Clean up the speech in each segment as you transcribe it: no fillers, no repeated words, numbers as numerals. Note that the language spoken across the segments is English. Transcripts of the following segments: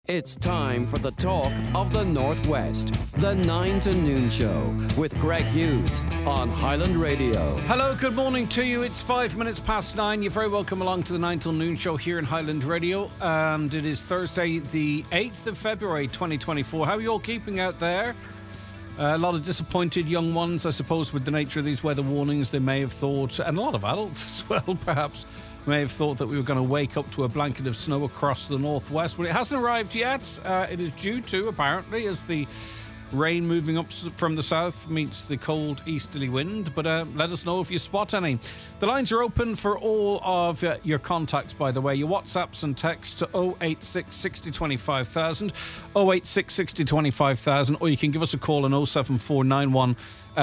It's time for the talk of the Northwest. The 9 to Noon Show with Greg Hughes on Highland Radio. Hello, good morning to you. It's 5 minutes past 9. You're very welcome along to the 9 till Noon Show here in Highland Radio. And it is Thursday, the 8th of February, 2024. How are you all keeping out there? A lot of disappointed young ones, I suppose, with the nature of these weather warnings. They may have thought, and a lot of adults as well, perhaps, may have thought that we were going to wake up to a blanket of snow across the northwest. But it hasn't arrived yet. It is due to, apparently, as the rain moving up from the south meets the cold easterly wind. But let us know if you spot any. The lines are open for all of your contacts, by the way. Your WhatsApps and texts to 086 60 25000, 086 60 25000, or you can give us a call on 07491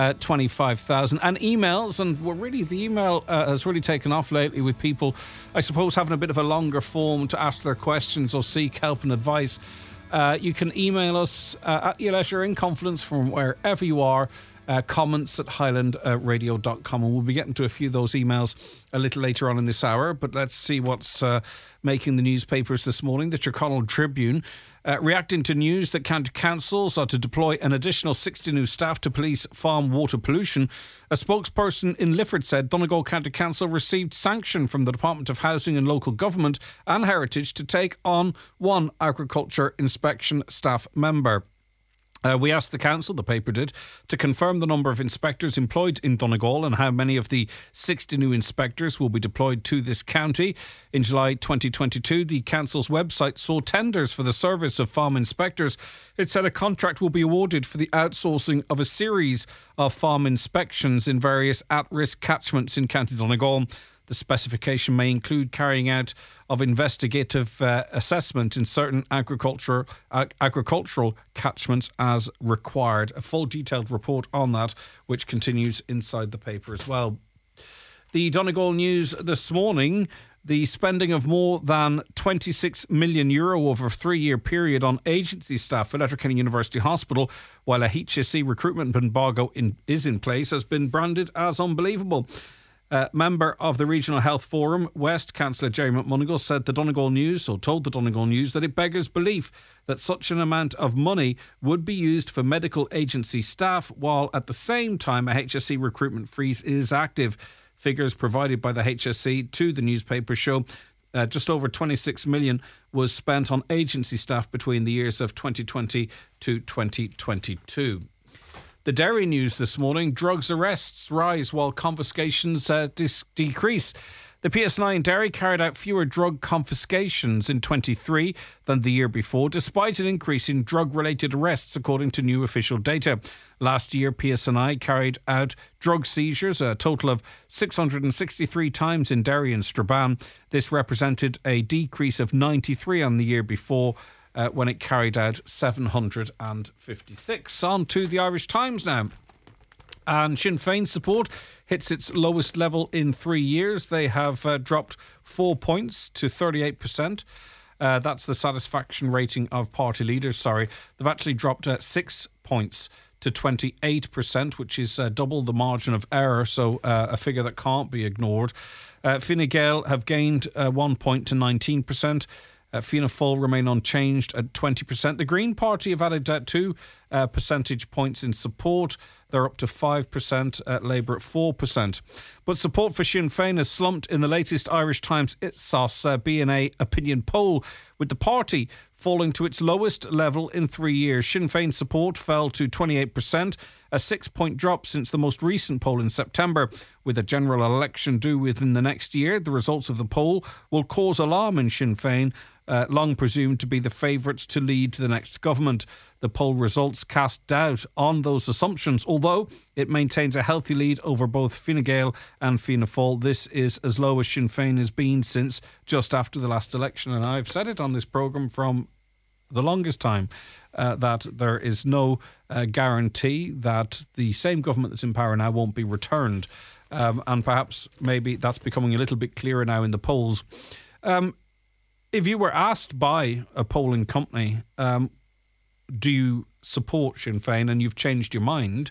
25,000, and emails. And the email has really taken off lately, with people, I suppose, having a bit of a longer form to ask their questions or seek help and advice. You can email us at your leisure, in confidence, from wherever you are. Comments at highlandradio.com, and we'll be getting to a few of those emails a little later on in this hour. But let's see what's making the newspapers this morning. The Tyrconnell Tribune, reacting to news that county councils are to deploy an additional 60 new staff to police farm water pollution. A spokesperson in Lifford said Donegal County Council received sanction from the Department of Housing and Local Government and Heritage to take on one agriculture inspection staff member. We asked the council, the paper did, to confirm the number of inspectors employed in Donegal and how many of the 60 new inspectors will be deployed to this county. In July 2022, the council's website saw tenders for the service of farm inspectors. It said a contract will be awarded for the outsourcing of a series of farm inspections in various at-risk catchments in County Donegal. The specification may include carrying out of investigative assessment in certain agricultural catchments as required. A full detailed report on that, which continues inside the paper as well. The Donegal News this morning: the spending of more than €26 million over a 3-year period on agency staff for Letterkenny University Hospital, while a HSE recruitment embargo is in place, has been branded as unbelievable. Member of the Regional Health Forum West, Councillor Jerry McMonigal, told the Donegal News that it beggars belief that such an amount of money would be used for medical agency staff, while at the same time a HSE recruitment freeze is active. Figures provided by the HSE to the newspaper show just over 26 million was spent on agency staff between the years of 2020 to 2022. The Derry News this morning: drugs arrests rise while confiscations decrease. The PSNI in Derry carried out fewer drug confiscations in 23 than the year before, despite an increase in drug-related arrests, according to new official data. Last year, PSNI carried out drug seizures a total of 663 times in Derry and Strabane. This represented a decrease of 93 on the year before, when it carried out 756. On to the Irish Times now. And Sinn Féin support hits its lowest level in 3 years. They have dropped 4 points to 38%. That's the satisfaction rating of party leaders, They've actually dropped 6 points to 28%, which is double the margin of error, so a figure that can't be ignored. Fine Gael have gained 1 point to 19%. Fianna Fáil remain unchanged at 20%. The Green Party have added 2 percentage points in support. They're up to 5%, Labour at 4%. But support for Sinn Féin has slumped in the latest Irish Times Ipsos BNA opinion poll, with the party falling to its lowest level in 3 years. Sinn Féin support fell to 28%, a 6-point drop since the most recent poll in September. With a general election due within the next year, the results of the poll will cause alarm in Sinn Féin, long presumed to be the favourites to lead the next government. The poll results cast doubt on those assumptions, although it maintains a healthy lead over both Fine Gael and Fianna Fáil. This is as low as Sinn Féin has been since just after the last election, and I've said it on this programme from the longest time that there is no guarantee that the same government that's in power now won't be returned, and perhaps maybe that's becoming a little bit clearer now in the polls. If you were asked by a polling company, do you support Sinn Féin, and you've changed your mind,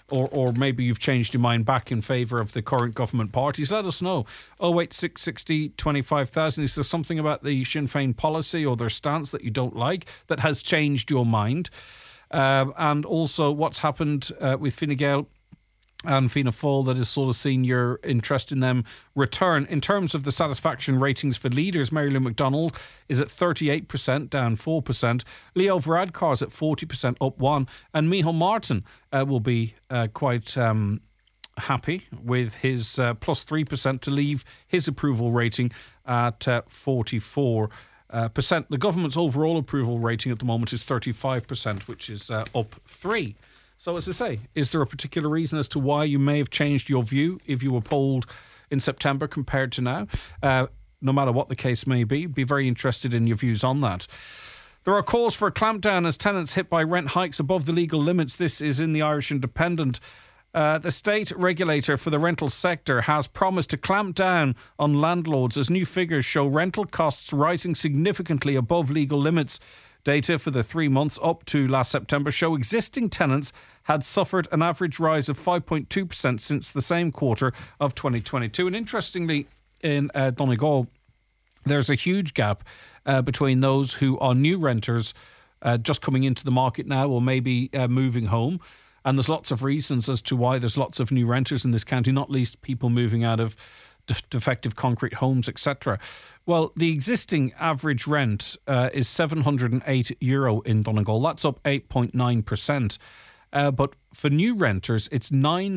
or maybe you've changed your mind back in favour of the current government parties. Let us know. 08660 25,000. Is there something about the Sinn Féin policy or their stance that you don't like that has changed your mind? And also what's happened with Fine Gael and Fianna Fáil that has sort of seen your interest in them return. In terms of the satisfaction ratings for leaders, Mary Lou McDonald is at 38%, down 4%. Leo Varadkar is at 40%, up 1%. And Micheál Martin will be quite happy with his plus 3% to leave his approval rating at 44%. The government's overall approval rating at the moment is 35%, which is up 3%. So as I say, is there a particular reason as to why you may have changed your view if you were polled in September compared to now? No matter what the case may be very interested in your views on that. There are calls for a clampdown as tenants hit by rent hikes above the legal limits. This is in the Irish Independent. The state regulator for the rental sector has promised to clamp down on landlords as new figures show rental costs rising significantly above legal limits. Data for the 3 months up to last September show existing tenants had suffered an average rise of 5.2% since the same quarter of 2022. And interestingly, in Donegal, there's a huge gap between those who are new renters just coming into the market now or maybe moving home. And there's lots of reasons as to why there's lots of new renters in this county, not least people moving out of defective concrete homes, etc. Well, the existing average rent is €708 in Donegal. That's up 8.9%. But for new renters, it's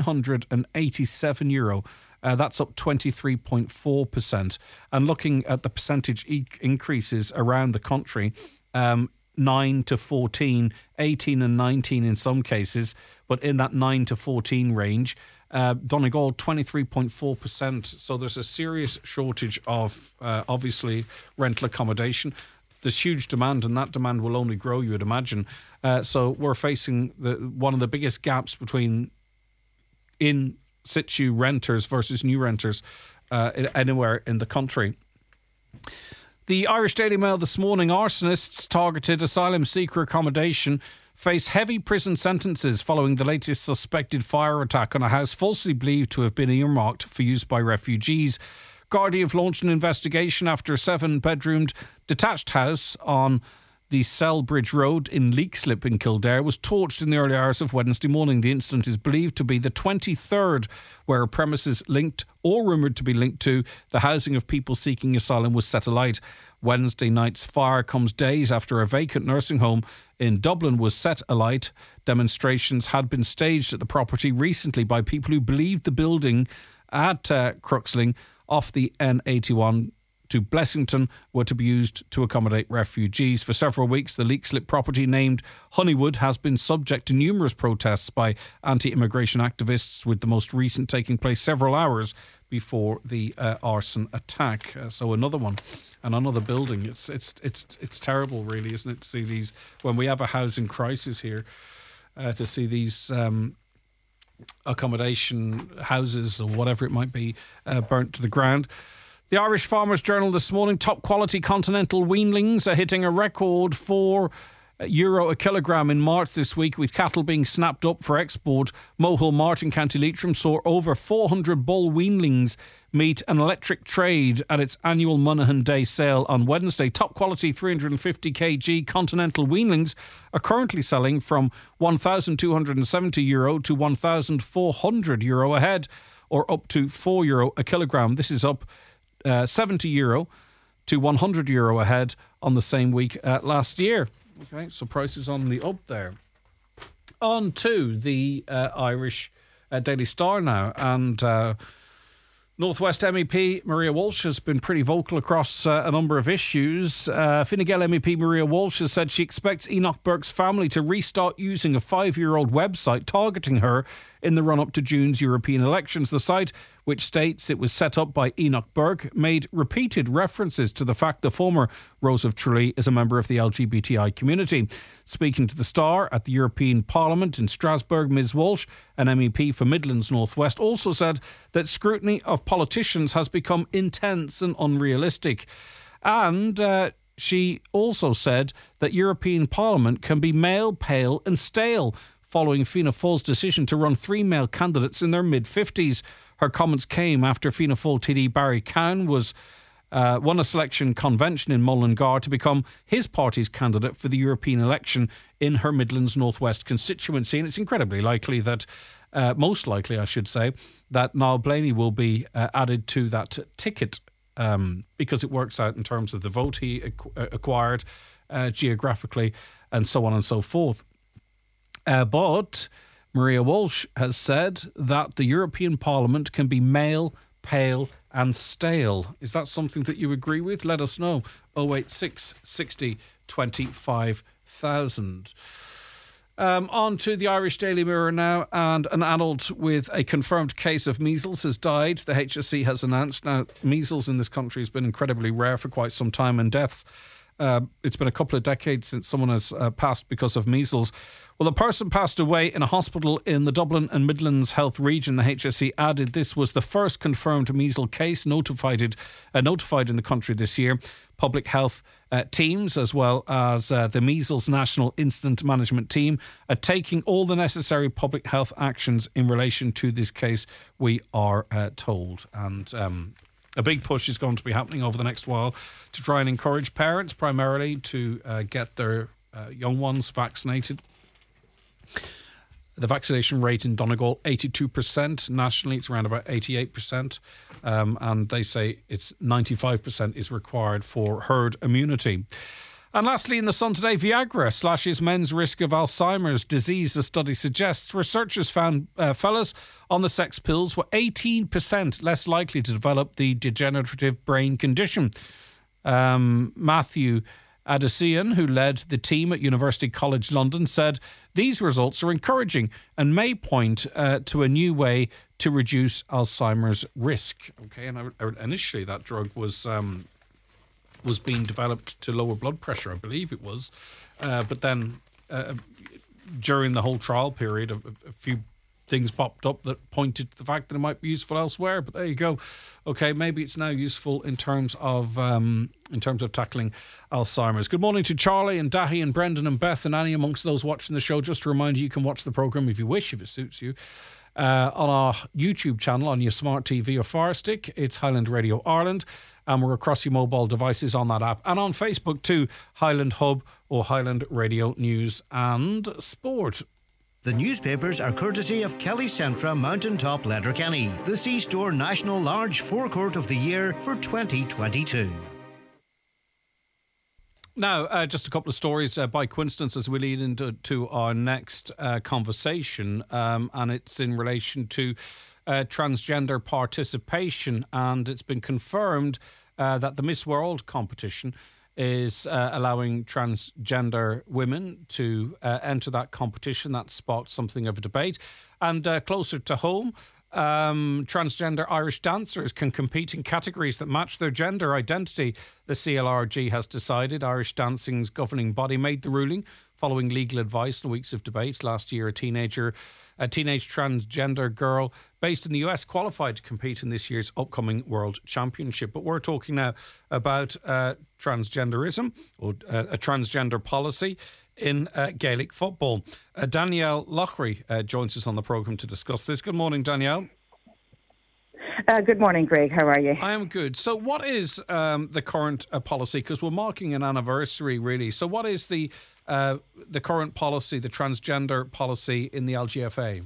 €987. That's up 23.4%. And looking at the percentage increases around the country, 9 to 14, 18 and 19 in some cases, but in that 9 to 14 range. Donegal 23.4%. So there's a serious shortage of obviously rental accommodation. There's huge demand, and that demand will only grow, you would imagine. So we're facing one of the biggest gaps between in situ renters versus new renters anywhere in the country. The Irish Daily Mail this morning: arsonists targeted asylum seeker accommodation face heavy prison sentences following the latest suspected fire attack on a house falsely believed to have been earmarked for use by refugees. Gardaí have launched an investigation after a 7-bedroomed detached house on the Selbridge Road in Leakslip in Kildare was torched in the early hours of Wednesday morning. The incident is believed to be the 23rd where a premises linked or rumoured to be linked to the housing of people seeking asylum was set alight. Wednesday night's fire comes days after a vacant nursing home in Dublin was set alight. Demonstrations had been staged at the property recently by people who believed the building at Cruxling off the N81 to Blessington were to be used to accommodate refugees. For several weeks, the Leakslip property, named Honeywood, has been subject to numerous protests by anti-immigration activists, with the most recent taking place several hours before the arson attack. So another one and another building. It's terrible, really, isn't it, to see these, when we have a housing crisis here, to see these accommodation houses or whatever it might be burnt to the ground. The Irish Farmers Journal this morning: top quality continental weanlings are hitting a record €4 a kilogram in March this week, with cattle being snapped up for export. Mohill Mart in County Leitrim saw over 400 bull weanlings meet an electric trade at its annual Monaghan Day sale on Wednesday. Top quality 350 kg continental weanlings are currently selling from €1,270 to €1,400 a head, or up to €4 a kilogram. This is up €70 to €100 a head on the same week last year. Okay, so prices on the up there. On to the Irish Daily Star now, and North West MEP Maria Walsh has been pretty vocal across a number of issues. Fine Gael MEP Maria Walsh has said she expects Enoch Burke's family to restart using a 5-year-old website targeting her in the run-up to June's European elections. The site, which states it was set up by Enoch Burke, made repeated references to the fact the former Rose of Tralee is a member of the LGBTI community. Speaking to the Star at the European Parliament in Strasbourg, Ms Walsh, an MEP for Midlands North West, also said that scrutiny of politicians has become intense and unrealistic. And she also said that European Parliament can be male, pale and stale. following Fianna Fáil's decision to run 3 male candidates in their mid-50s. Her comments came after Fianna Fáil TD Barry Cowan won a selection convention in Mullingar to become his party's candidate for the European election in her Midlands North West constituency. And it's incredibly likely that, most likely I should say, that Niall Blaney will be added to that ticket because it works out in terms of the vote he acquired geographically and so on and so forth. But Maria Walsh has said that the European Parliament can be male, pale and stale. Is that something that you agree with? Let us know. 086 60 25 000. On to the Irish Daily Mirror now, and an adult with a confirmed case of measles has died. The HSE has announced. Now, measles in this country has been incredibly rare for quite some time, and deaths, it's been a couple of decades since someone has passed because of measles. Well, the person passed away in a hospital in the Dublin and Midlands Health region. The HSE added this was the first confirmed measles case notified in the country this year. Public health teams, as well as the Measles National Incident Management Team, are taking all the necessary public health actions in relation to this case, we are told. And a big push is going to be happening over the next while to try and encourage parents primarily to get their young ones vaccinated. The vaccination rate in Donegal, 82%. Nationally, it's around about 88%. And they say it's 95% is required for herd immunity. And lastly, in the Sun today, Viagra slashes men's risk of Alzheimer's disease. The study suggests researchers found fellas on the sex pills were 18% less likely to develop the degenerative brain condition. Matthew Adesian, who led the team at University College London, said these results are encouraging and may point to a new way to reduce Alzheimer's risk. Okay, and initially that drug was being developed to lower blood pressure, I believe it was, but then during the whole trial period, a few things popped up that pointed to the fact that it might be useful elsewhere. But there you go. Okay, maybe it's now useful in terms of tackling Alzheimer's. Good morning to Charlie and Dahi and Brendan and Beth and Annie amongst those watching the show. Just to remind you, you can watch the programme if you wish, if it suits you, on our YouTube channel on your smart TV or Fire Stick. It's Highland Radio Ireland, and we're across your mobile devices on that app, and on Facebook too, Highland Hub or Highland Radio News and Sport. The newspapers are courtesy of Kelly Centra Mountaintop Letterkenny, the C-Store National Large Forecourt of the Year for 2022. Now, just a couple of stories by coincidence as we lead into our next conversation, and it's in relation to transgender participation, and it's been confirmed that the Miss World competition is allowing transgender women to enter that competition. That sparked something of a debate. And closer to home, transgender Irish dancers can compete in categories that match their gender identity. The CLRG has decided. Irish dancing's governing body made the ruling following legal advice and weeks of debate. Last year, a teenage transgender girl based in the US qualified to compete in this year's upcoming World Championship. But we're talking now about transgenderism, or a transgender policy in Gaelic football. Danielle Lochry joins us on the programme to discuss this. Good morning, Danielle. Good morning, Greg. How are you? I am good. So what is the current policy? Because we're marking an anniversary, really. So what is the current policy, the transgender policy in the LGFA?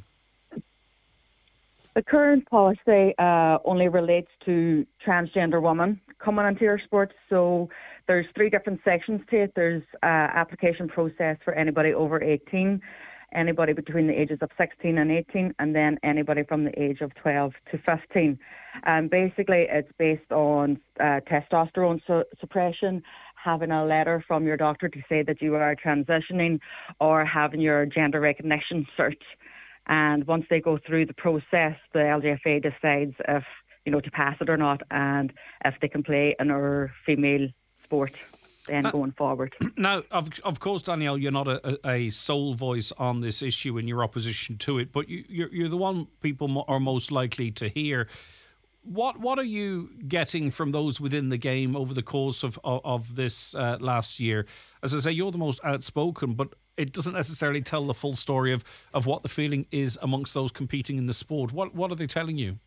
The current policy only relates to transgender women coming into your sport. So there's 3 different sections to it. There's application process for anybody over 18, anybody between the ages of 16 and 18, and then anybody from the age of 12 to 15. Basically, it's based on testosterone suppression, having a letter from your doctor to say that you are transitioning, or having your gender recognition cert. And once they go through the process, the LGFA decides if, to pass it or not, and if they can play in our female sport then going forward. Now, of course, Danielle, you're not a sole voice on this issue in your opposition to it, but you're the one people are most likely to hear. What are you getting from those within the game over the course of this last year? As I say, you're the most outspoken, but it doesn't necessarily tell the full story of what the feeling is amongst those competing in the sport. What are they telling you?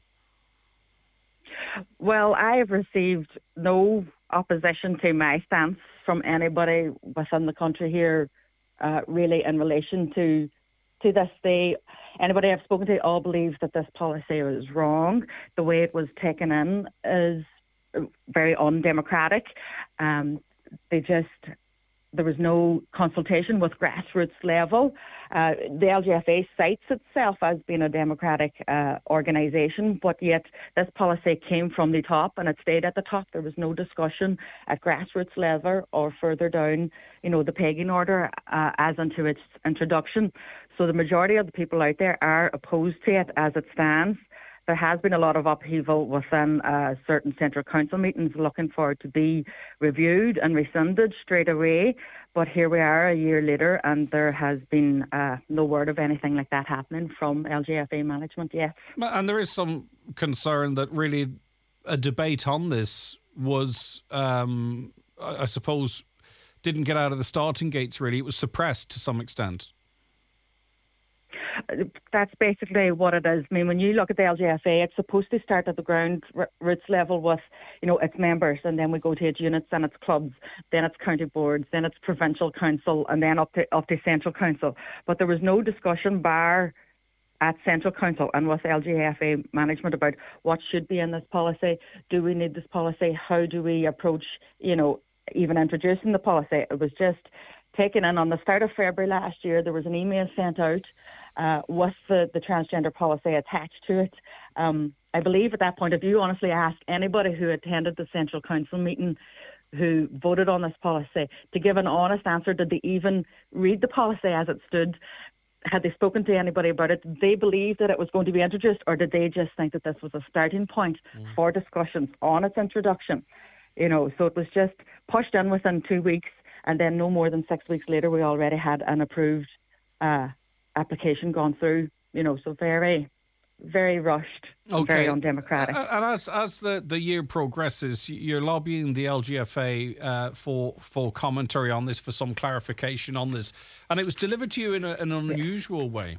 Well, I have received no opposition to my stance from anybody within the country here, really, in relation to this. Anybody I've spoken to all believes that this policy is wrong. The way it was taken in is very undemocratic. There was no consultation with grassroots level. The LGFA cites itself as being a democratic organisation, but yet this policy came from the top and it stayed at the top. There was no discussion at grassroots level or further down, the pecking order as into its introduction. So the majority of the people out there are opposed to it as it stands. There has been a lot of upheaval within certain central council meetings looking for it to be reviewed and rescinded straight away. But here we are a year later and there has been no word of anything like that happening from LGFA management yet. And there is some concern that really a debate on this was, I suppose, didn't get out of the starting gates really. It was suppressed to some extent. That's basically what it is. I mean, when you look at the LGFA, it's supposed to start at the ground roots level with, its members, and then we go to its units and its clubs, then it's county boards, then it's provincial council, and then up to central council. But there was no discussion bar at central council and with LGFA management about what should be in this policy. Do we need this policy? How do we approach, even introducing the policy? It was just taken in on the start of February last year. There was an email sent out with the transgender policy attached to it. I believe at that point, if you honestly ask anybody who attended the Central Council meeting who voted on this policy to give an honest answer, did they even read the policy as it stood? Had they spoken to anybody about it? Did they believe that it was going to be introduced, or did they just think that this was a starting point for discussions on its introduction? So it was just pushed in within 2 weeks, and then no more than 6 weeks later, we already had an approved application gone through, so very, very rushed, very undemocratic. And as the year progresses, you're lobbying the LGFA for commentary on this, for some clarification on this, and it was delivered to you in an unusual way.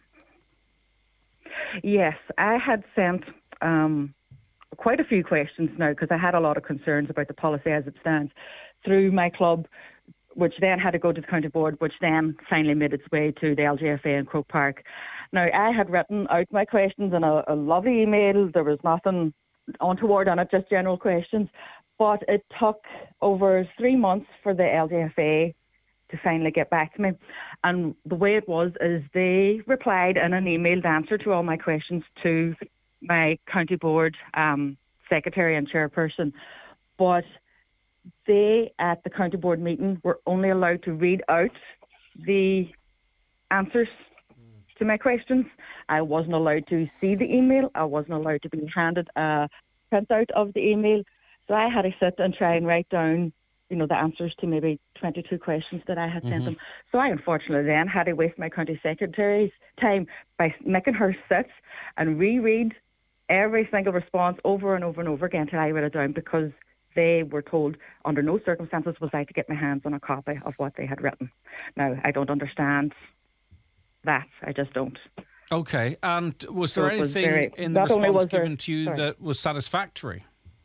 Yes, I had sent quite a few questions now because I had a lot of concerns about the policy as it stands through my club, which then had to go to the county board, which then finally made its way to the LGFA in Croke Park. Now, I had written out my questions in a lovely email. There was nothing untoward on it, just general questions. But it took over 3 months for the LGFA to finally get back to me. And the way it was is they replied in an emailed answer to all my questions to my county board secretary and chairperson. But they, at the county board meeting, were only allowed to read out the answers to my questions. I wasn't allowed to see the email. I wasn't allowed to be handed a printout of the email. So I had to sit and try and write down, the answers to maybe 22 questions that I had sent them. So I unfortunately then had to waste my county secretary's time by making her sit and reread every single response over and over and over again till I wrote it down, because they were told under no circumstances was I to get my hands on a copy of what they had written. Now, I don't understand that. I just don't. Okay. And was there anything in the response given to you that was satisfactory?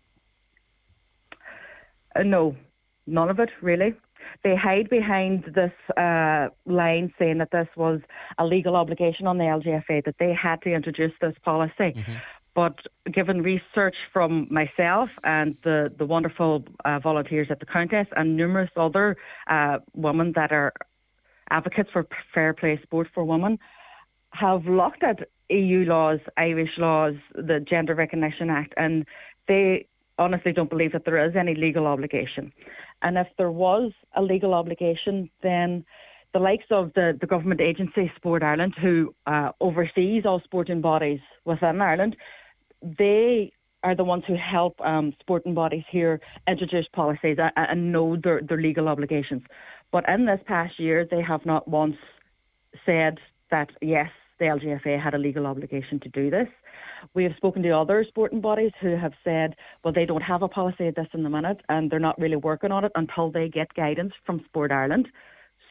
No, none of it, really. They hide behind this line saying that this was a legal obligation on the LGFA, that they had to introduce this policy. But given research from myself and the wonderful volunteers at the Countess and numerous other women that are advocates for fair play sport for women, have looked at EU laws, Irish laws, the Gender Recognition Act, and they honestly don't believe that there is any legal obligation. And if there was a legal obligation, then the likes of the government agency, Sport Ireland, who oversees all sporting bodies within Ireland, they are the ones who help sporting bodies here introduce policies and know their legal obligations. But in this past year, they have not once said that, yes, the LGFA had a legal obligation to do this. We have spoken to other sporting bodies who have said, well, they don't have a policy of this in the minute and they're not really working on it until they get guidance from Sport Ireland.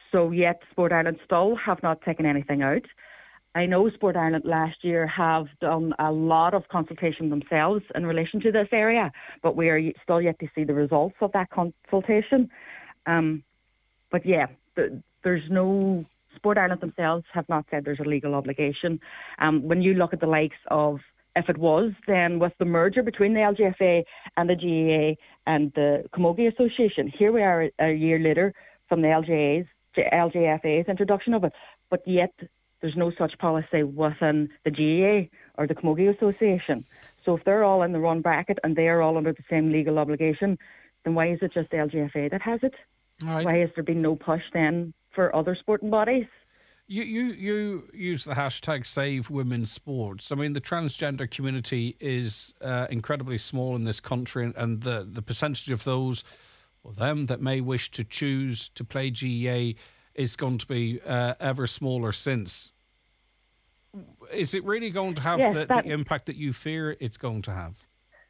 So yet Sport Ireland still have not taken anything out. I know Sport Ireland last year have done a lot of consultation themselves in relation to this area, but we are still yet to see the results of that consultation. But yeah, there's no... Sport Ireland themselves have not said there's a legal obligation. When you look at the likes of, if it was, then with the merger between the LGFA and the GAA and the Camogie Association, here we are a year later from the LGFA's introduction of it, but yet there's no such policy within the GAA or the Camogie Association. So if they're all in the one bracket and they're all under the same legal obligation, then why is it just the LGFA that has it? Right. Why has there been no push then for other sporting bodies? You use the hashtag Save Women's Sports. I mean, the transgender community is incredibly small in this country, and the percentage of those, or them, that may wish to choose to play GAA is going to be ever smaller since. Is it really going to have the impact that you fear it's going to have?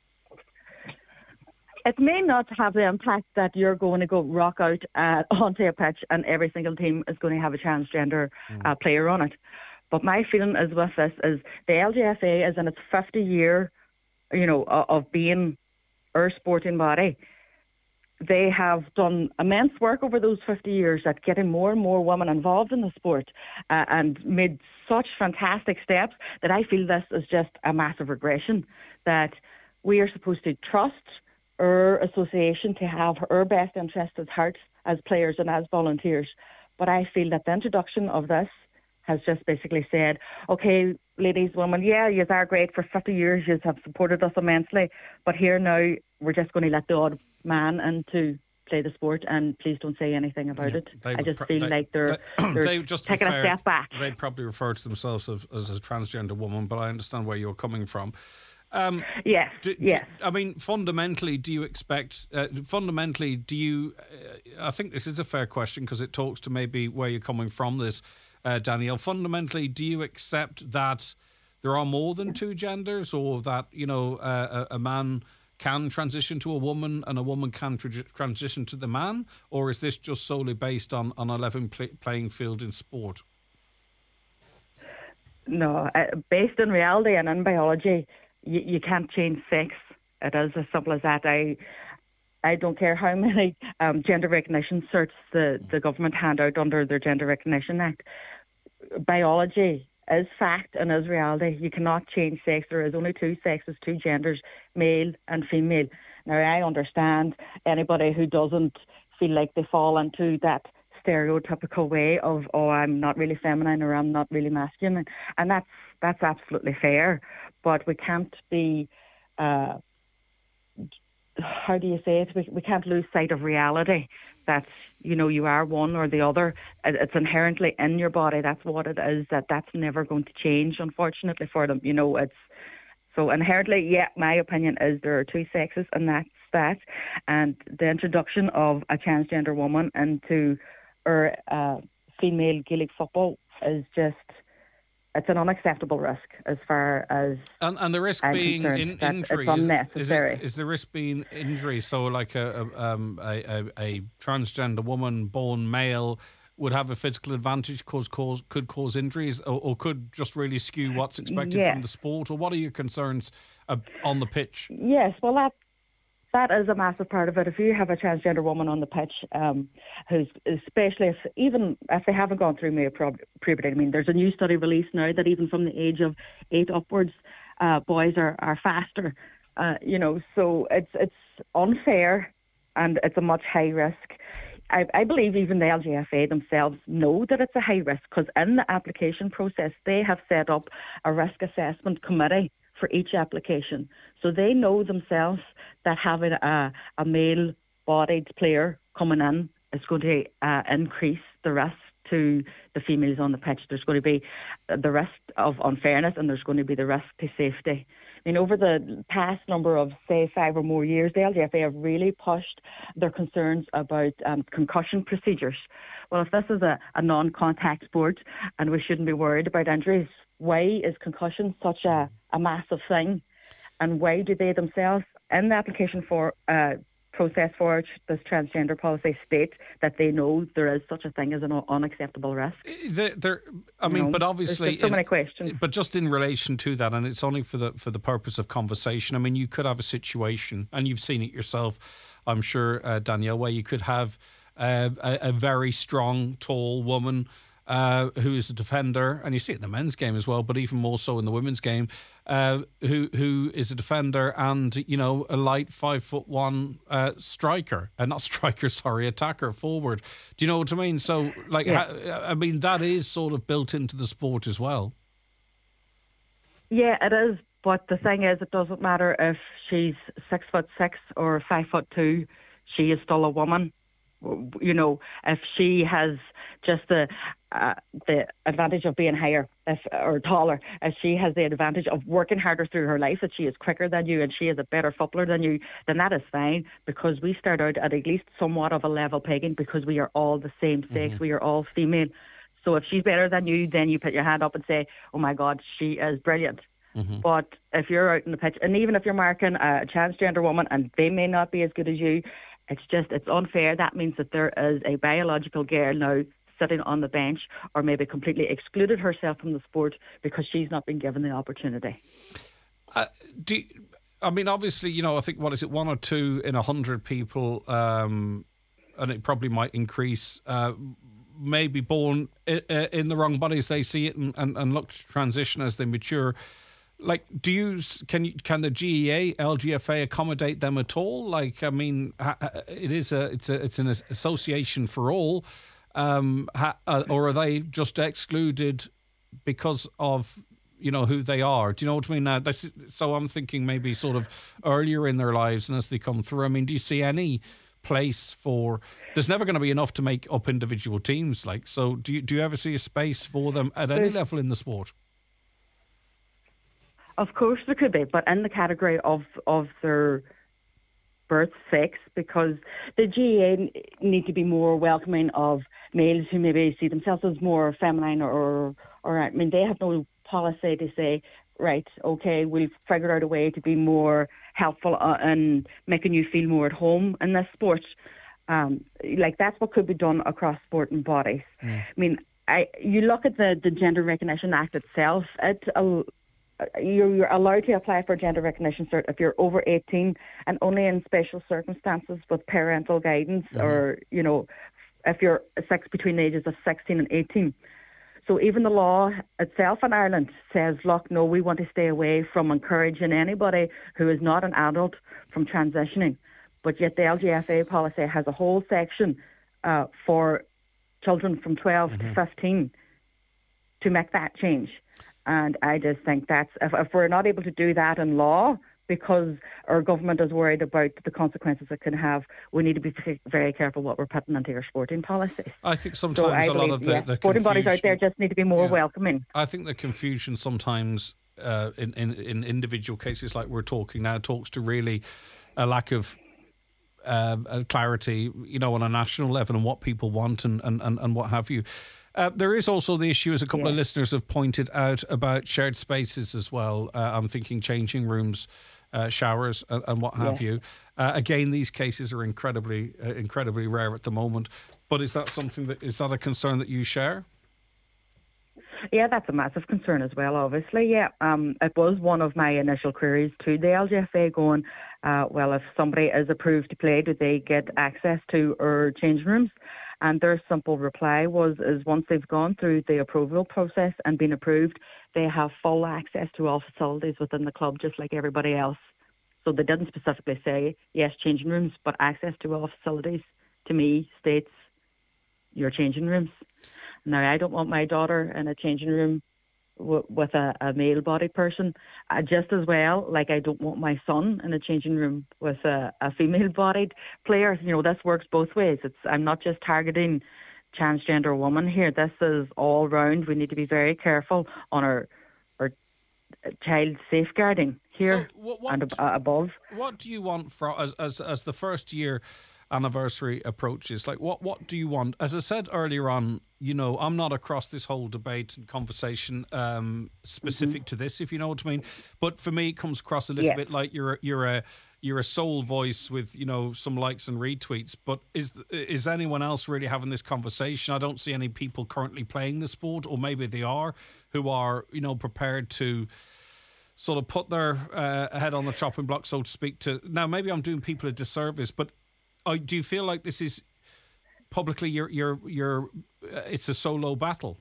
It may not have the impact that you're going to go rock out onto a pitch and every single team is going to have a transgender player on it. But my feeling is with this is the LGFA is in its 50 year, of being our sporting body. They have done immense work over those 50 years at getting more and more women involved in the sport and made such fantastic steps that I feel this is just a massive regression, that we are supposed to trust our association to have our best interests at heart as players and as volunteers. But I feel that the introduction of this has just basically said, okay, ladies, women, yeah, you are great. For 50 years, you have supported us immensely. But here now, we're just going to let the odd man in to play the sport, and please don't say anything about it. I just feel like they're just taking a step back. They probably refer to themselves as a transgender woman, but I understand where you're coming from. Yes. I mean, fundamentally, do you expect... I think this is a fair question because it talks to maybe where you're coming from this, Danielle. Fundamentally, do you accept that there are more than two genders, or that, a man can transition to a woman and a woman can transition to the man? Or is this just solely based on a level playing field in sport? No, based in reality and in biology... You can't change sex. It is as simple as that. I don't care how many gender recognition certs the government hand out under their Gender Recognition Act. Biology is fact and is reality. You cannot change sex. There is only two sexes, two genders, male and female. Now, I understand anybody who doesn't feel like they fall into that stereotypical way of, I'm not really feminine or I'm not really masculine. And that's absolutely fair. But we can't be, how do you say it? We can't lose sight of reality, that, you are one or the other. It's inherently in your body. That's what it is, that's never going to change, unfortunately, for them. So inherently, yeah, my opinion is there are two sexes, and that's that. And the introduction of a transgender woman into our female Gaelic football is just... It's an unacceptable risk as far as and the risk I'm being concerned. injury. It's unnecessary. Is the risk being injury? So, like a transgender woman born male would have a physical advantage, could cause injuries, or could just really skew what's expected from the sport. Or what are your concerns on the pitch? Yes, well, that is a massive part of it. If you have a transgender woman on the pitch, who's, especially if they haven't gone through male puberty, I mean, there's a new study released now that even from the age of 8 upwards, boys are faster. So it's unfair, and it's a much high risk. I believe even the LGFA themselves know that it's a high risk, because in the application process, they have set up a risk assessment committee for each application. So they know themselves that having a male-bodied player coming in is going to increase the risk to the females on the pitch. There's going to be the risk of unfairness, and there's going to be the risk to safety. I mean, over the past number of, say, 5 or more years, the LGFA have really pushed their concerns about concussion procedures. Well, if this is a non-contact sport and we shouldn't be worried about injuries, why is concussion such a massive thing? And why do they themselves, in the application for process for it, this transgender policy, state that they know there is such a thing as an unacceptable risk. But obviously, there's so many questions. But just in relation to that, and it's only for the purpose of conversation. I mean, you could have a situation, and you've seen it yourself, I'm sure, Danielle, where you could have a very strong, tall woman who is a defender, and you see it in the men's game as well, but even more so in the women's game, who is a defender and, a light 5'1" striker, not striker, sorry, attacker, forward. Do you know what I mean? So, that is sort of built into the sport as well. Yeah, it is. But the thing is, it doesn't matter if she's 6'6" or 5'2", she is still a woman. If she has just the advantage of being higher or taller, if she has the advantage of working harder through her life, that she is quicker than you and she is a better footballer than you, then that is fine, because we start out at least somewhat of a level pegging, because we are all the same sex, we are all female. So if she's better than you, then you put your hand up and say, oh my God, she is brilliant. Mm-hmm. But if you're out in the pitch, and even if you're marking a transgender woman and they may not be as good as you, it's unfair. That means that there is a biological girl now sitting on the bench, or maybe completely excluded herself from the sport because she's not been given the opportunity. Obviously, I think, what is it, 1 or 2 in 100 people, and it probably might increase, may be born in the wrong bodies. They see it and look to transition as they mature. Like, can the GEA, LGFA accommodate them at all? Like, I mean, it's an association for all, or are they just excluded because of who they are? Do you know what I mean? Now, so I'm thinking maybe sort of earlier in their lives and as they come through. I mean, do you see any place for? There's never going to be enough to make up individual teams. Like, so do you ever see a space for them at any level in the sport? Of course there could be, but in the category of their birth sex, because the GAA need to be more welcoming of males who maybe see themselves as more feminine, or I mean, they have no policy to say, right, okay, we've figured out a way to be more helpful and making you feel more at home in this sport. That's what could be done across sporting bodies. I mean, you look at the Gender Recognition Act itself, you're allowed to apply for gender recognition cert if you're over 18, and only in special circumstances with parental guidance, or, if you're between the ages of 16 and 18. So even the law itself in Ireland says, look, no, we want to stay away from encouraging anybody who is not an adult from transitioning. But yet the LGFA policy has a whole section for children from 12 to 15 to make that change. And I just think that's, if we're not able to do that in law because our government is worried about the consequences it can have, we need to be very careful what we're putting into our sporting policies. I think sometimes a lot of the sporting bodies out there just need to be more welcoming. I think the confusion sometimes in individual cases like we're talking now talks to really a lack of clarity, on a national level, and what people want and what have you. There is also the issue, as a couple of listeners have pointed out, about shared spaces as well. I'm thinking changing rooms, showers, and what have you. Again, these cases are incredibly rare at the moment. But is that a concern that you share? Yeah, that's a massive concern as well, obviously. Yeah, it was one of my initial queries to the LGFA, going, well, if somebody is approved to play, do they get access to our changing rooms? And their simple reply is once they've gone through the approval process and been approved, they have full access to all facilities within the club, just like everybody else. So they didn't specifically say, yes, changing rooms, but access to all facilities, to me, states your changing rooms. Now, I don't want my daughter in a changing room with a male-bodied person, just as well. Like, I don't want my son in a changing room with a female-bodied player. This works both ways. I'm not just targeting transgender women here. This is all round. We need to be very careful on our child safeguarding here and above. What do you want as the first year anniversary approaches? Like, what do you want? As I said earlier on, I'm not across this whole debate and conversation specific to this, if you know what I mean. But for me, it comes across a little bit like you're you're a sole voice with, some likes and retweets. But is anyone else really having this conversation? I don't see any people currently playing the sport, or maybe they are, who are, prepared to sort of put their head on the chopping block, so to speak. Now, maybe I'm doing people a disservice, but do you feel like this is publicly it's a solo battle?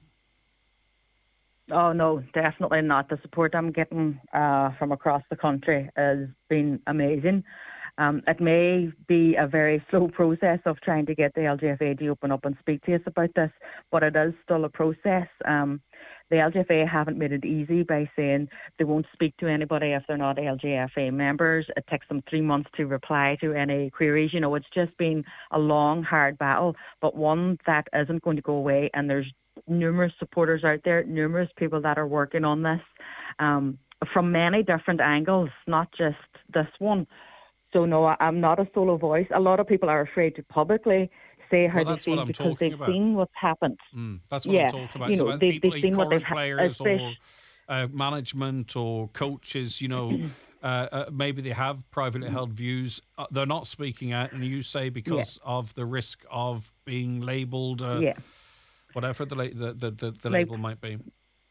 Oh, no, definitely not. The support I'm getting from across the country has been amazing. It may be a very slow process of trying to get the LGFA to open up and speak to us about this, but it is still a process. The LGFA haven't made it easy by saying they won't speak to anybody if they're not LGFA members. It takes them 3 months to reply to any queries. It's just been a long, hard battle, but one that isn't going to go away. And there's numerous supporters out there, numerous people that are working on this from many different angles, not just this one. So, no, I'm not a solo voice. A lot of people are afraid to publicly say how they feel because they've seen what's happened. That's what I'm talking about. It's about people, they've seen what they've players or management or coaches, maybe they have privately held views. They're not speaking out, and you say because of the risk of being labelled, whatever the label might be.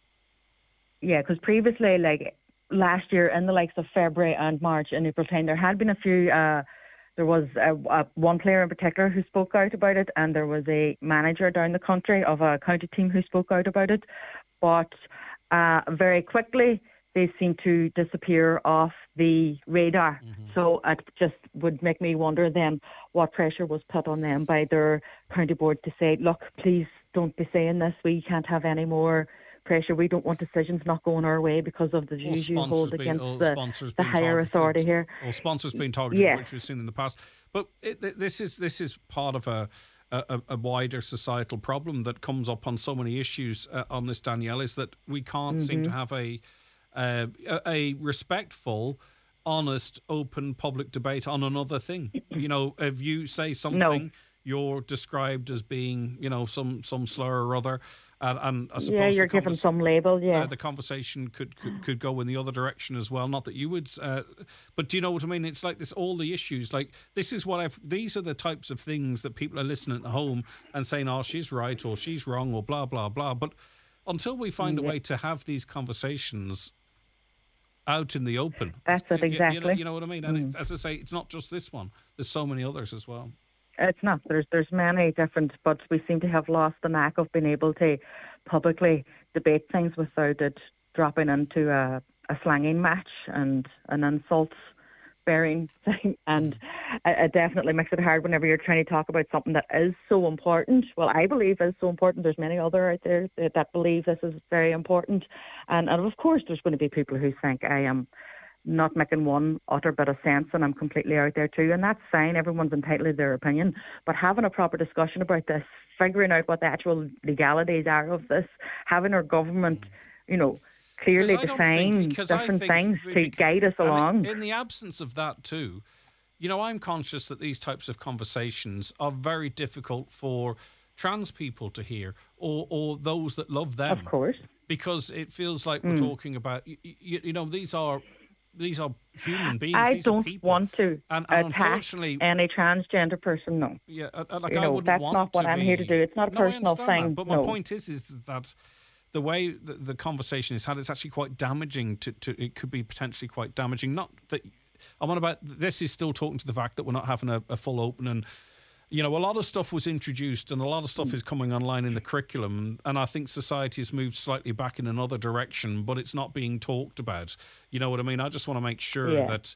Yeah, because previously, like last year, in the likes of February and March and April time, there had been a few. There was one player in particular who spoke out about it, and there was a manager down the country of a county team who spoke out about it. But very quickly, they seem to disappear off the radar. So it just would make me wonder then what pressure was put on them by their county board to say, look, please don't be saying this. We can't have any more pressure. We don't want decisions not going our way because of the views you hold against the higher authority here. Or sponsors being targeted, which we've seen in the past. But this is part of a wider societal problem that comes up on so many issues on this, Danielle, is that we can't seem to have a respectful, honest, open public debate on another thing. If you say something, you're described as being, some slur or other. And I suppose you're given some label. The conversation could go in the other direction as well. Not that you would, but do you know what I mean? It's like this. All the issues, like this is these are the types of things that people are listening at home and saying, "Oh, she's right" or "She's wrong" or blah blah blah. But until we find a way to have these conversations out in the open, that's it exactly. You know what I mean? And as I say, it's not just this one. There's so many others as well. It's not. There's many different, but we seem to have lost the knack of being able to publicly debate things without it dropping into a slanging match and an insult-bearing thing. And it definitely makes it hard whenever you're trying to talk about something that is so important. Well, I believe is so important. There's many other out there that believe this is very important. And of course, there's going to be people who think I am not making one utter bit of sense and I'm completely out there too, and that's fine. Everyone's entitled to their opinion, but having a proper discussion about this, figuring out what the actual legalities are of this, having our government, clearly define different things to guide us along. In the absence of that too, I'm conscious that these types of conversations are very difficult for trans people to hear or those that love them. Of course. Because it feels like we're talking about, these are human beings. I these don't are people. Want to and attack unfortunately, any transgender person. No. Yeah, I wouldn't that's want not what I'm here to do. It's not a personal thing. That, but my point is that the way the conversation is had, it's actually quite damaging. It could be potentially quite damaging. Not that I'm on about. This is still talking to the fact that we're not having a full open and. A lot of stuff was introduced and a lot of stuff is coming online in the curriculum, and I think society has moved slightly back in another direction, but it's not being talked about. You know what I mean? I just want to make sure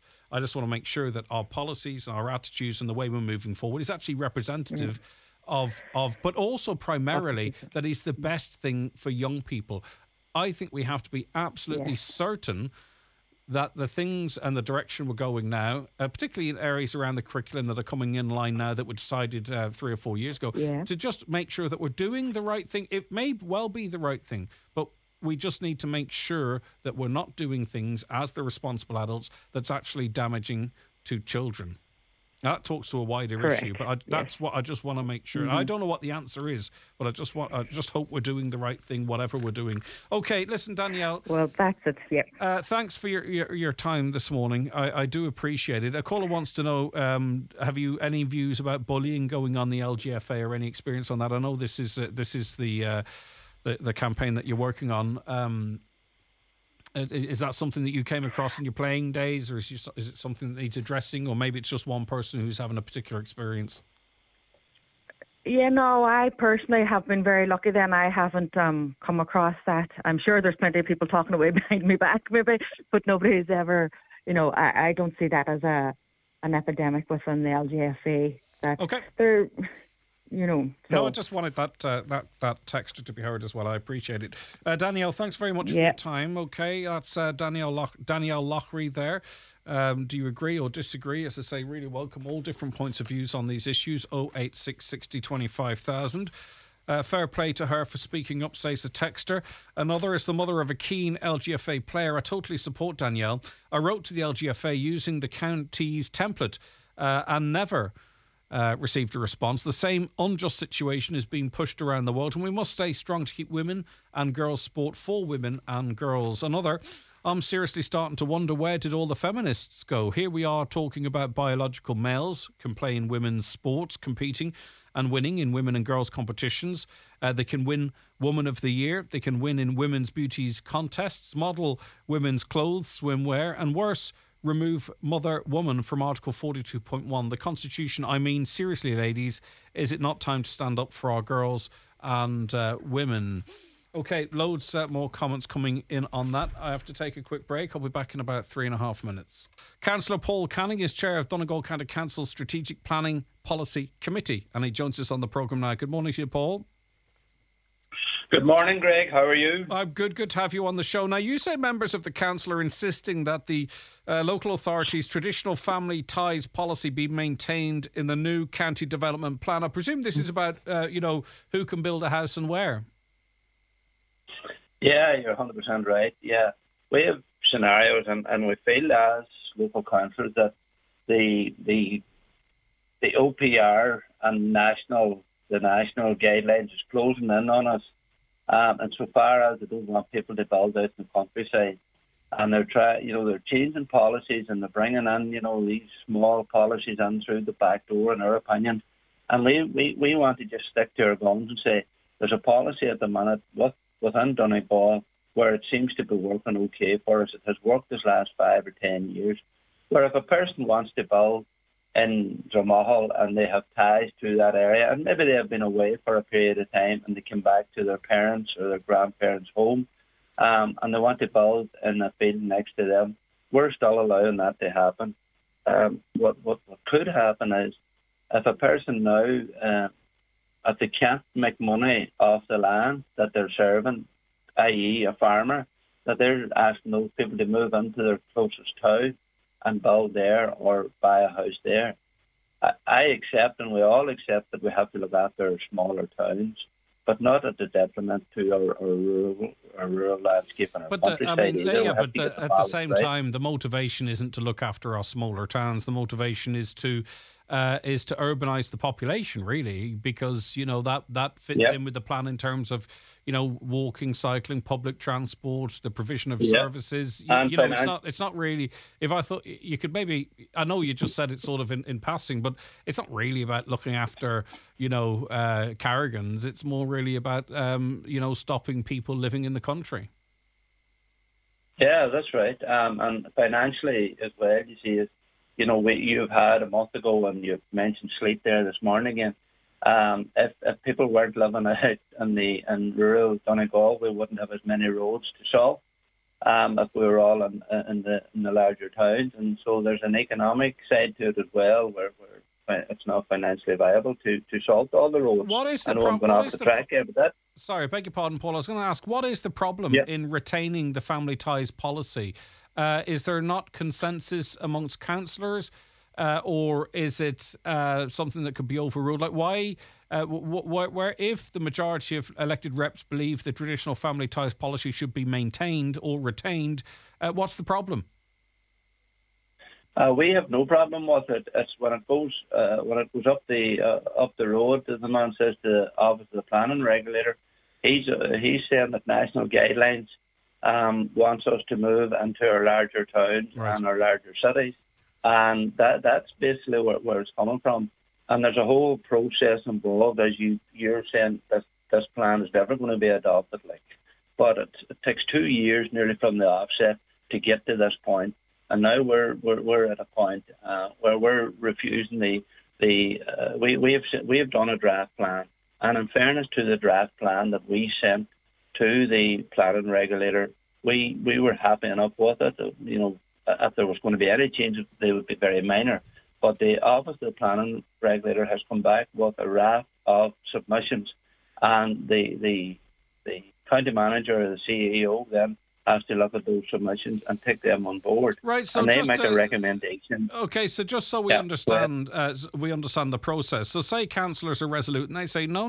that our policies and our attitudes and the way we're moving forward is actually representative of, but also primarily that is the best thing for young people. I think we have to be absolutely certain that the things and the direction we're going now, particularly in areas around the curriculum that are coming in line now that were decided 3 or 4 years ago, to just make sure that we're doing the right thing. It may well be the right thing, but we just need to make sure that we're not doing things as the responsible adults that's actually damaging to children. That talks to a wider Correct. issue, but that's what I just want to make sure. I don't know what the answer is, but I just hope we're doing the right thing, whatever we're doing. Okay, listen, Danielle. Well, that's it. Yeah. Thanks for your time this morning. I do appreciate it. A caller wants to know: have you any views about bullying going on the LGFA, or any experience on that? I know this is the campaign that you're working on. Is that something that you came across in your playing days, or is it something that needs addressing, or maybe it's just one person who's having a particular experience? Yeah, no, I personally have been very lucky then. I haven't come across that. I'm sure there's plenty of people talking away behind my back, maybe, but nobody's ever, I don't see that as an epidemic within the LGFA. Okay. They're... So. No, I just wanted that texture to be heard as well. I appreciate it. Danielle, thanks very much for your time. Okay, that's Danielle Loughrey there. Do you agree or disagree? As I say, really welcome all different points of views on these issues. 086 60 25,000. Fair play to her for speaking up, says a texter. Another is the mother of a keen LGFA player. I totally support Danielle. I wrote to the LGFA using the county's template and never received a response. The same unjust situation is being pushed around the world, and we must stay strong to keep women and girls sport for women and girls. Another, I'm seriously starting to wonder, where did all the feminists go? Here we are talking about biological males can play in women's sports, competing and winning in women and girls competitions. They can win Woman of the Year. They can win in women's beauties contests, model women's clothes, swimwear, and worse, remove mother woman from Article 42.1. The Constitution, I mean, seriously, ladies, is it not time to stand up for our girls and women? Okay, loads more comments coming in on that. I have to take a quick break. I'll be back in about 3.5 minutes. Councillor Paul Canning is chair of Donegal County Council's Strategic Planning Policy Committee, and he joins us on the programme now. Good morning to you, Paul. Good morning, Greg. How are you? I'm good to have you on the show. Now, you say members of the council are insisting that the local authorities' traditional family ties policy be maintained in the new county development plan. I presume this is about, who can build a house and where. Yeah, you're 100% right. Yeah, we have scenarios, and we feel as local councils that the OPR and the national guidelines is closing in on us. And so far as they don't want people to build out in the countryside, and they're changing policies, and they're bringing in, these small policies in through the back door, in our opinion. And we want to just stick to our guns and say there's a policy at the minute within Donegal where it seems to be working okay for us. It has worked this last 5 or 10 years, where if a person wants to build in Dromahal and they have ties to that area, and maybe they have been away for a period of time and they come back to their parents or their grandparents' home, and they want to build in a field next to them, we're still allowing that to happen. What could happen is if a person now, if they can't make money off the land that they're serving, i.e. a farmer, that they're asking those people to move into their closest town and build there or buy a house there. I accept, and we all accept, that we have to look after our smaller towns, but not at the detriment to our rural landscape and our countryside. At the same time, the motivation isn't to look after our smaller towns. The motivation is to urbanise the population, really, because that fits in with the plan in terms of walking, cycling, public transport, the provision of services. It's not really. If I thought you could maybe, I know you just said it sort of in passing, but it's not really about looking after Carrigans. It's more really about stopping people living in the country. Yeah, that's right. And financially as well, you see, you've had a month ago, and you've mentioned Sleep there this morning again. If people weren't living out in rural Donegal, we wouldn't have as many roads to solve. If we were all in the larger towns, and so there's an economic side to it as well, where it's not financially viable to solve all the roads. What is the problem? Sorry, I beg your pardon, Paul. I was going to ask, what is the problem in retaining the family ties policy? Is there not consensus amongst councillors, or is it something that could be overruled? Like, why, where if the majority of elected reps believe the traditional family ties policy should be maintained or retained, what's the problem? We have no problem with it. It's when it goes up the road, as the man says, to the office of the planning regulator. He's saying that national guidelines wants us to move into our larger towns and our larger cities, and that's basically where it's coming from. And there's a whole process involved, as you're saying. This plan is never going to be adopted, but it takes 2 years nearly from the offset to get to this point. And now we're at a point where we're refusing we have done a draft plan, and in fairness to the draft plan that we sent to the planning regulator, we were happy enough with it. If there was going to be any changes, they would be very minor. But the office of the planning regulator has come back with a raft of submissions, and the county manager or the CEO then has to look at those submissions and take them on board. Right, so and they make a recommendation. Okay, so just so we understand the process. So say councillors are resolute and they say, no,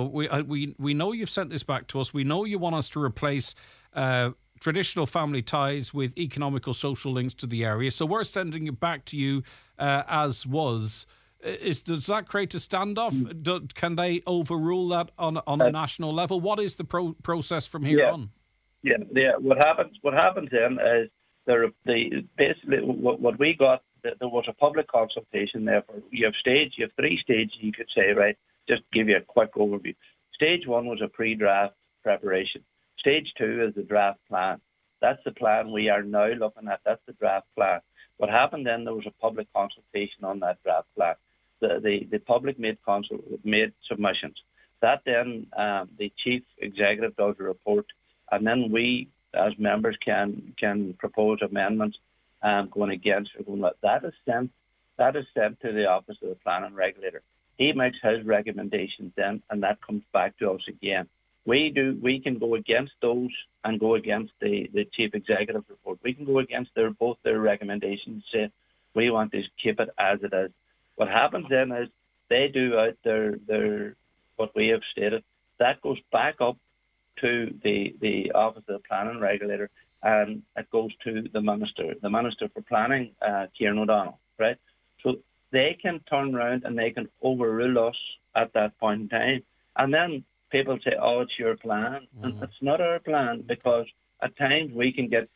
we know you've sent this back to us. We know you want us to replace traditional family ties with economical social links to the area. So we're sending it back to you as was. Does that create a standoff? Can they overrule that on a national level? What is the process from here on? Yeah. What happens then is basically what we got. There was a public consultation there. You have 3 stages. You could say, right. Just give you a quick overview. Stage 1 was a pre-draft preparation. Stage 2 is the draft plan. That's the plan we are now looking at. That's the draft plan. What happened then? There was a public consultation on that draft plan. The public made submissions. That then the chief executive does a report. And then we, as members, can propose amendments going against or going like that. Is sent to the office of the planning regulator. He makes his recommendations then, and that comes back to us again. We can go against those and go against the chief executive report. We can go against both their recommendations. Say we want to keep it as it is. What happens then is they do out their what we have stated. That goes back up to the office of the planning regulator, and it goes to the minister for planning, Kieran O'Donnell, right? So they can turn around and they can overrule us at that point in time. And then people say, "Oh, it's your plan," and it's not our plan, because at times we can get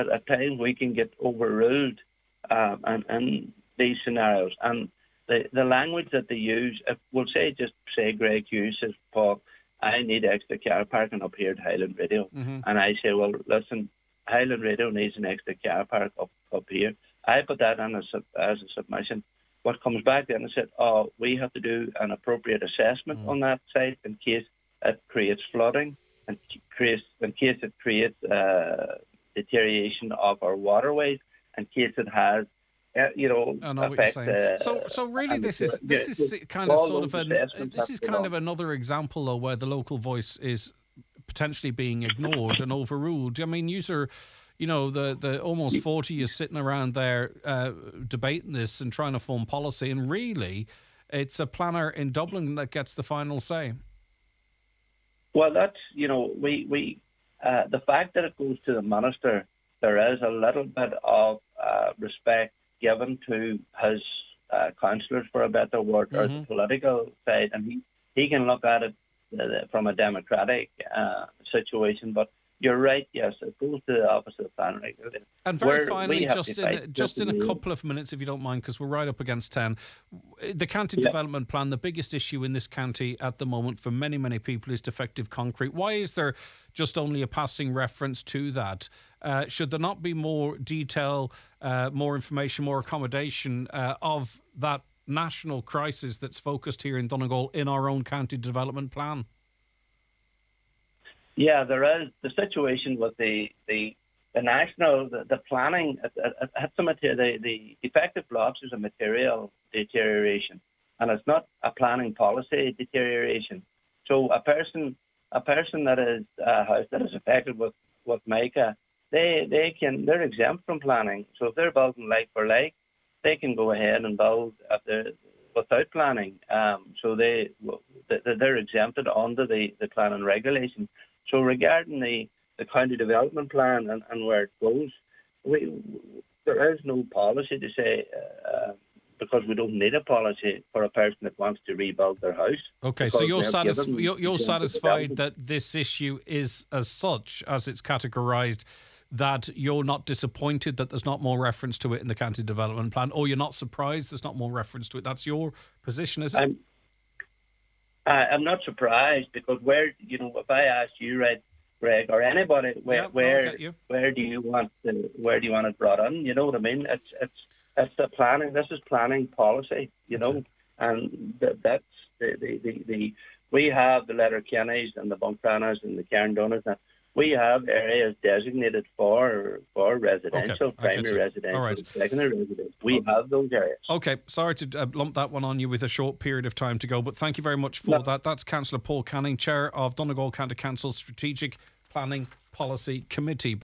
overruled, and these scenarios. And the language that they use, if we'll say Greg Hughes says, "Paul, I need extra car parking up here at Highland Radio." And I say, "Well, listen, Highland Radio needs an extra car park up here." I put that in as a submission. What comes back then is said, "Oh, we have to do an appropriate assessment on that site in case it creates flooding, and in case it creates deterioration of our waterways, in case it has effect." So really, this is kind of another example though, where the local voice is potentially being ignored and overruled. I mean, the almost 40 is sitting around there debating this and trying to form policy, and really, it's a planner in Dublin that gets the final say. Well, that's the fact that it goes to the minister, there is a little bit of respect given to his councillors, for a better word, or the political side, and he can look at it from a democratic situation. But you're right, yes, it goes to the office of the planning regulator. And very finally, just in a couple of minutes, if you don't mind, because we're right up against 10, the county development plan, the biggest issue in this county at the moment for many, many people is defective concrete. Why is there just only a passing reference to that? Should there not be more detail, more information, more accommodation of that national crisis that's focused here in Donegal in our own county development plan? Yeah, there is. The situation with the national, the planning, the defective blocks is a material deterioration, and it's not a planning policy deterioration. So a person that is a house that is affected with mica, they're exempt from planning. So if they're building like for like, they can go ahead and build without planning. So they're exempted under the planning regulation. So regarding the county development plan and where it goes, there is no policy to say, because we don't need a policy for a person that wants to rebuild their house. Okay, so you're Because satisfied that this issue is as such, as it's categorised, that you're not disappointed that there's not more reference to it in the county development plan, or you're not surprised there's not more reference to it. That's your position, is it? I'm not surprised, because if I asked you, right, Greg, or anybody, where do you want it brought in? You know what I mean? It's the planning. This is planning policy, and that's the we have the Letterkennies and the Buncranaghs and the Cairndonas, and we have areas designated for residential, primary residential, secondary residential. We have those areas. Okay, sorry to lump that one on you with a short period of time to go, but thank you very much for that. That's Councillor Paul Canning, Chair of Donegal County Council's Strategic Planning Policy Committee.